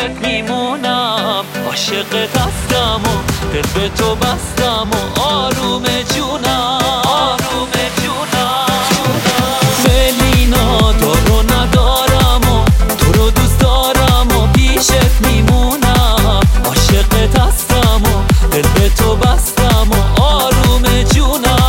میمونم، عاشقت هستم و دل به تو بستم و آروم جونم، آروم جونم. ملینا تو رو ندارم و تو رو دوست دارم و پیشت میمونم، عاشقت هستم و دل به تو بستم و آروم جونم.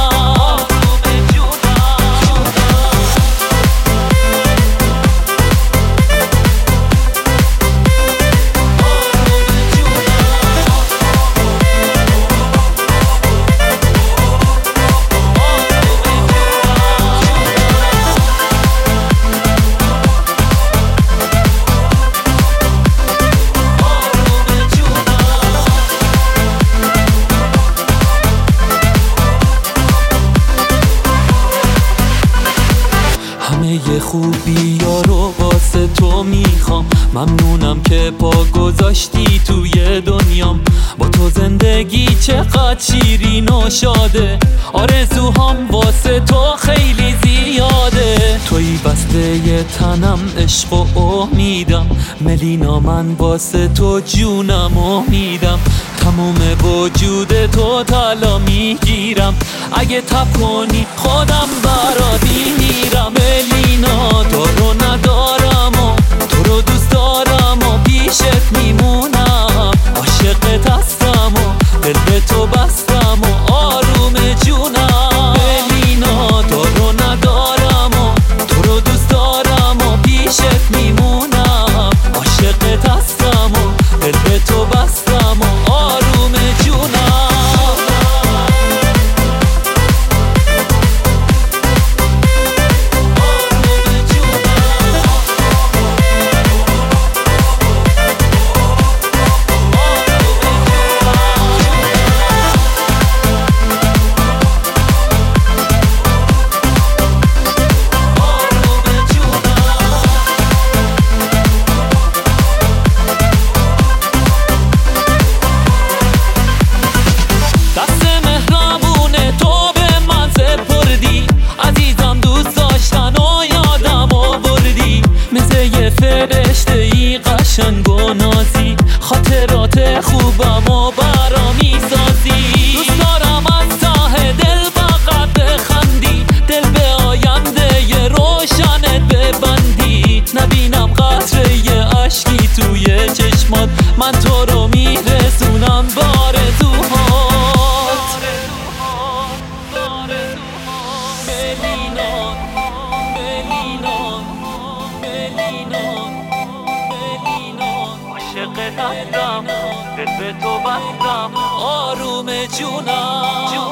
همه خوبی ها رو واسه تو میخوام، ممنونم که پا گذاشتی توی دنیام. با تو زندگی چقدر شیرین و شاده، آرزوهام واسه تو خیلی زیاده. توی بسته تنم، عشق و امیدم، ملینا من واسه تو جونم امیدم. تموم وجود تو طلا میگیرم، اگه تب کنی خودم برات میمیرم. ملینا تو رو ندارم و تو رو دوست دارم و پیشت میمونم، عاشقت هستم و دل به تو بستم و آروم جونم. ملینا تو رو ندارم و تو رو دوست دارم و پیشت میمونم، عاشقت هستم و دل به تو بستم و آروم جونم. فرشته ای قشنگ و نازی، خاطرات خوبم و برا میسازی. دوست دارم از ته دل فقط بخندی، دل به آینده ی روشنت ببندی. نبینم قطره اشکی توی چشمات، من تو رو میرسونم بارزوهات. ملینا عاشقت هستم، دل به تو بستم، آروم جونم.